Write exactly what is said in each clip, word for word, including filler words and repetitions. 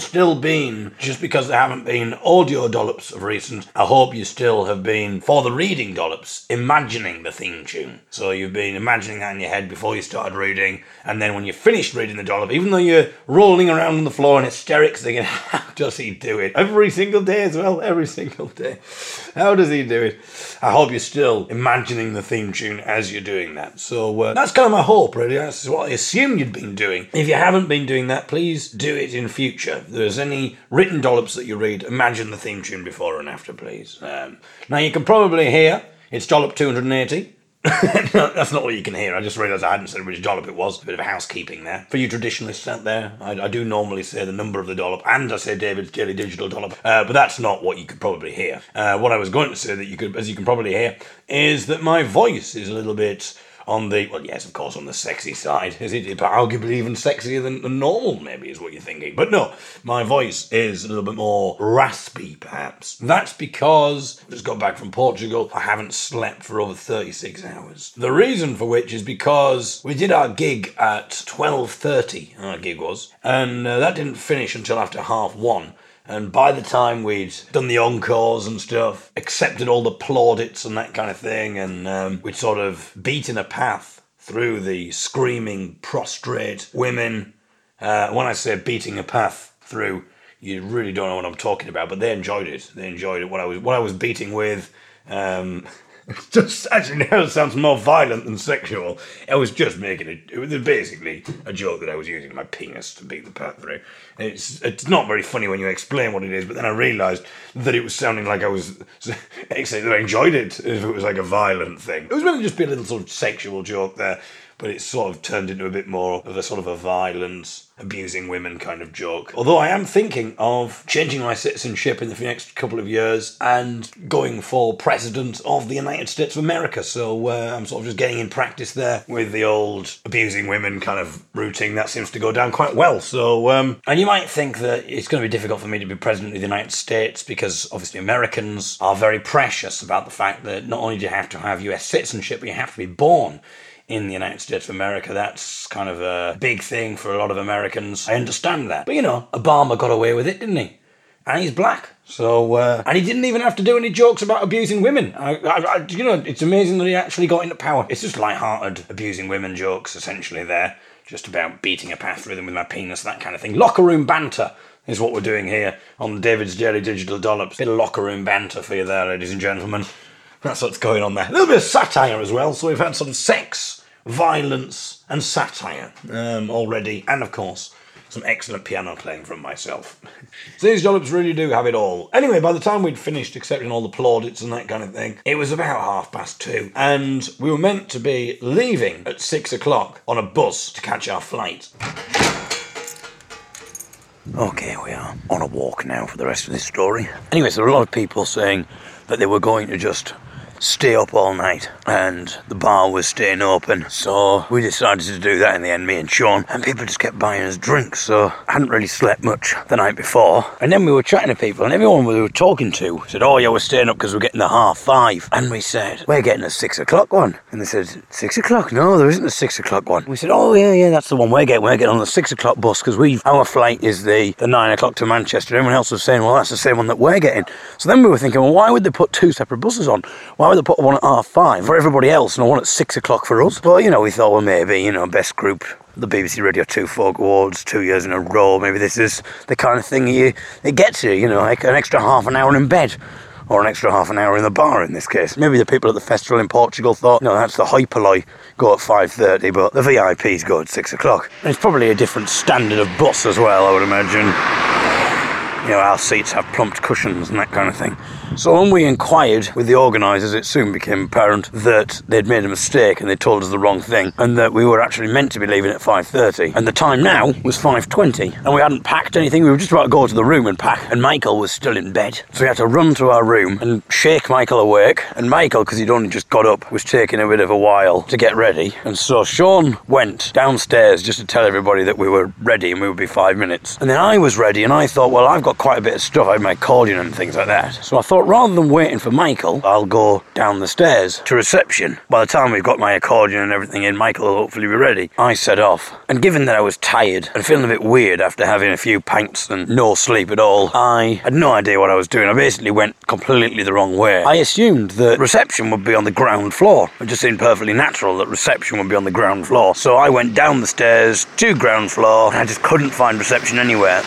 still been, just because there haven't been audio dollops of recent, I hope you still have been, for the reading dollops, imagining the theme tune. So you've been imagining that in your head before you started reading, and then when you finished reading the dollop, even though you're rolling around on the floor in hysterics thinking, how does he do it? Every single day as well, every single day. How does he do it? I hope you're still imagining the theme tune as you're doing that. So uh, that's kind of my hope, really. That's what I assumed you'd been doing. If you haven't been doing that, please do it in future. If there's any written dollops that you read, imagine the theme tune before and after, please. Um, now, you can probably hear it's dollop two hundred eighty. No, that's not what you can hear. I just realised I hadn't said which dollop it was. A bit of housekeeping there. For you traditionalists out there, I, I do normally say the number of the dollop, and I say David's Daily Digital Dollop, uh, but that's not what you could probably hear. Uh, what I was going to say that you could, as you can probably hear, is that my voice is a little bit on the, well, yes, of course, on the sexy side. Is it arguably even sexier than, than normal, maybe, is what you're thinking. But no, my voice is a little bit more raspy, perhaps. That's because I just got back from Portugal. I haven't slept for over thirty-six hours. The reason for which is because we did our gig at twelve thirty, our gig was, and uh, that didn't finish until after half one. And by the time we'd done the encores and stuff, accepted all the plaudits and that kind of thing, and um, we'd sort of beaten a path through the screaming, prostrate women. Uh, when I say beating a path through, you really don't know what I'm talking about, but they enjoyed it. They enjoyed it. What I was, what I was beating with... Um, just actually now it sounds more violent than sexual. I was just making it. It was basically a joke that I was using my penis to beat the path through. It's it's not very funny when you explain what it is, but then I realised that it was sounding like I was that I enjoyed it if it was like a violent thing. It was meant to just be a little sort of sexual joke there, but it sort of turned into a bit more of a sort of a violence, abusing women kind of joke. Although I am thinking of changing my citizenship in the next couple of years and going for president of the United States of America. So uh, I'm sort of just getting in practice there with the old abusing women kind of routine. That seems to go down quite well. So, um, and you might think that it's going to be difficult for me to be president of the United States because obviously Americans are very precious about the fact that not only do you have to have U S citizenship, but you have to be born in the United States of America. That's kind of a big thing for a lot of Americans. I understand that. But, you know, Obama got away with it, didn't he? And he's black. So, uh, and he didn't even have to do any jokes about abusing women. I, I, I, you know, it's amazing that he actually got into power. It's just light-hearted abusing women jokes, essentially, there. Just about beating a path through them with my penis, that kind of thing. Locker room banter is what we're doing here on David's Daily Digital Dollops. Bit of locker room banter for you there, ladies and gentlemen. That's what's going on there. A little bit of satire as well. So we've had sort of sex, violence and satire um, already, and of course some excellent piano playing from myself. So these dollops really do have it all. Anyway, by the time we'd finished accepting all the plaudits and that kind of thing, it was about half past two, and we were meant to be leaving at six o'clock on a bus to catch our flight. Okay, we are on a walk now for the rest of this story. Anyway, so there were a lot of people saying that they were going to just stay up all night, and the bar was staying open, so we decided to do that in the end, me and Sean, and people just kept buying us drinks, so I hadn't really slept much the night before. And then we were chatting to people, and everyone we were talking to said, oh yeah, we're staying up because we're getting the half five. And we said, we're getting a six o'clock one. And they said, six o'clock? No, there isn't a six o'clock one. We said, oh yeah, yeah, that's the one we're getting. We're getting on the six o'clock bus because we our flight is the, the nine o'clock to Manchester. Everyone else was saying, well, that's the same one that we're getting. So then we were thinking, well, why would they put two separate buses on? Why would they put one at half five for everybody else and one at six o'clock for us? But, you know, we thought, well, maybe, you know, best group, the B B C Radio two Folk Awards, two years in a row, maybe this is the kind of thing you, it gets you, you know, like an extra half an hour in bed. Or an extra half an hour in the bar in this case. Maybe the people at the festival in Portugal thought, no, that's the hyperloi, go at five thirty, but the V I Ps go at six o'clock. And it's probably a different standard of bus as well, I would imagine. You know, our seats have plumped cushions and that kind of thing. So when we inquired with the organisers, it soon became apparent that they'd made a mistake and they told us the wrong thing, and that we were actually meant to be leaving at five thirty. And the time now was five twenty, and we hadn't packed anything. We were just about to go to the room and pack, and Michael was still in bed. So we had to run to our room and shake Michael awake. And Michael, because he'd only just got up, was taking a bit of a while to get ready. And so Sean went downstairs just to tell everybody that we were ready and we would be five minutes. And then I was ready, and I thought, well, I've got quite a bit of stuff. I had my accordion and things like that. So I thought, rather than waiting for Michael, I'll go down the stairs to reception. By the time we've got my accordion and everything in, Michael will hopefully be ready. I set off. And given that I was tired and feeling a bit weird after having a few pints and no sleep at all, I had no idea what I was doing. I basically went completely the wrong way. I assumed that reception would be on the ground floor. It just seemed perfectly natural that reception would be on the ground floor. So I went down the stairs to ground floor and I just couldn't find reception anywhere.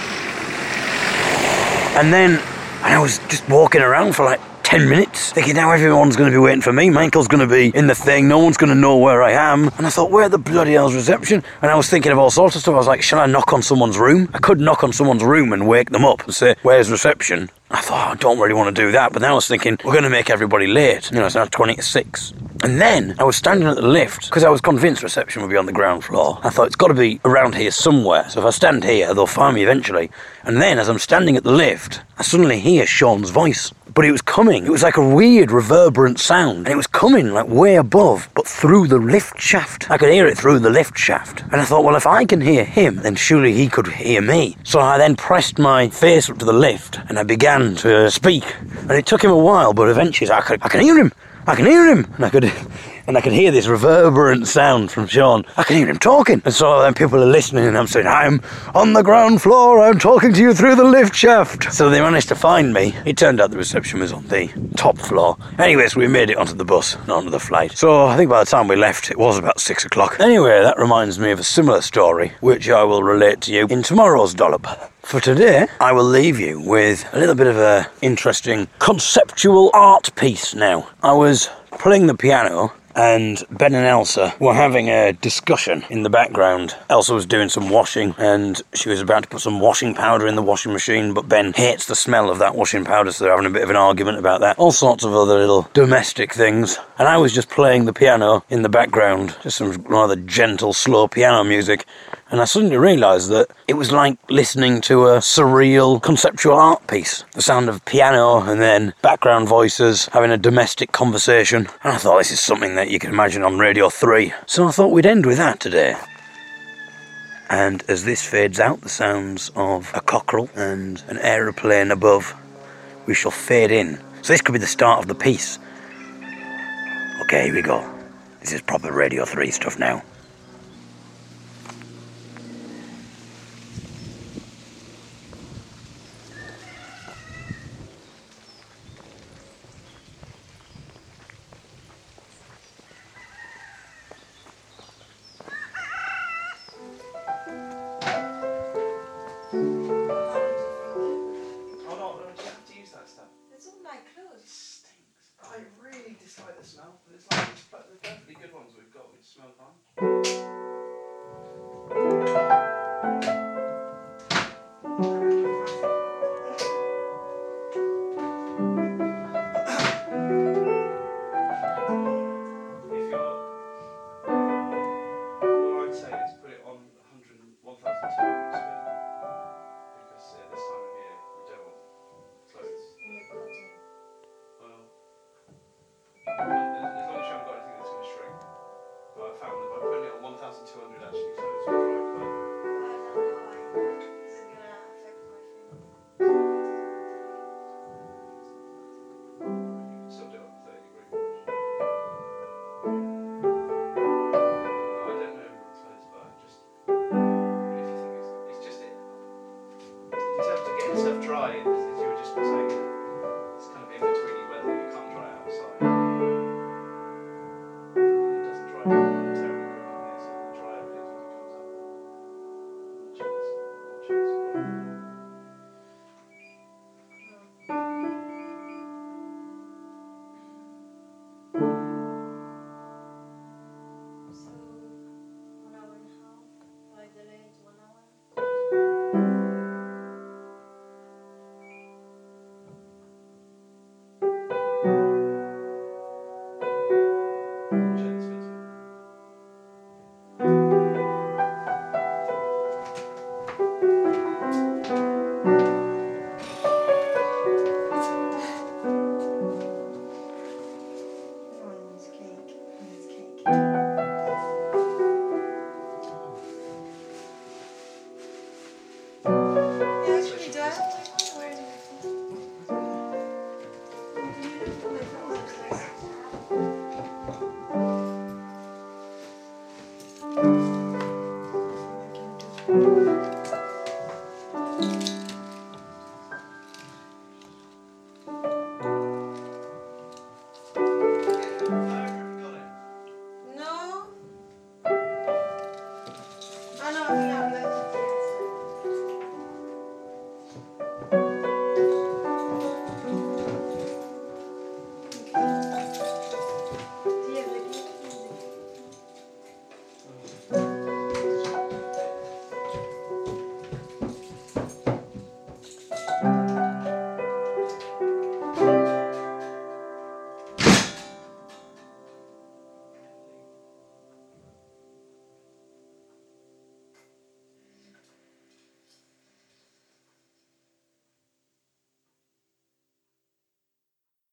And then and I was just walking around for like ten minutes, thinking now everyone's going to be waiting for me. Michael's going to be in the thing. No one's going to know where I am. And I thought, where the bloody hell's reception? And I was thinking of all sorts of stuff. I was like, shall I knock on someone's room? I could knock on someone's room and wake them up and say, where's reception? I thought, oh, I don't really want to do that. But then I was thinking, we're going to make everybody late. You know, it's now twenty to six. And then I was standing at the lift because I was convinced reception would be on the ground floor. I thought, it's got to be around here somewhere. So if I stand here, they'll find me eventually. And then as I'm standing at the lift, I suddenly hear Sean's voice. But it was coming. It was like a weird reverberant sound. And it was coming like way above, but through the lift shaft. I could hear it through the lift shaft. And I thought, well, if I can hear him, then surely he could hear me. So I then pressed my face up to the lift and I began to speak. And it took him a while, but eventually I could, I can hear him. I can hear him. And I could... And I could hear this reverberant sound from Sean. I can hear him talking. And so then people are listening and I'm saying, I'm on the ground floor, I'm talking to you through the lift shaft. So they managed to find me. It turned out the reception was on the top floor. Anyway, so we made it onto the bus and onto the flight. So I think by the time we left, it was about six o'clock. Anyway, that reminds me of a similar story, which I will relate to you in tomorrow's dollop. For today, I will leave you with a little bit of a interesting conceptual art piece now. I was playing the piano and Ben and Elsa were having a discussion in the background. Elsa was doing some washing and she was about to put some washing powder in the washing machine, but Ben hates the smell of that washing powder, so they're having a bit of an argument about that. All sorts of other little domestic things. And I was just playing the piano in the background, just some rather gentle, slow piano music. And I suddenly realised that it was like listening to a surreal conceptual art piece. The sound of piano and then background voices having a domestic conversation. And I thought, this is something that you can imagine on Radio three. So I thought we'd end with that today. And as this fades out, the sounds of a cockerel and an aeroplane above, we shall fade in. So this could be the start of the piece. Okay, here we go. This is proper Radio three stuff now. I really dislike the smell, but it's like it's the perfectly good ones we've got, which smell fine.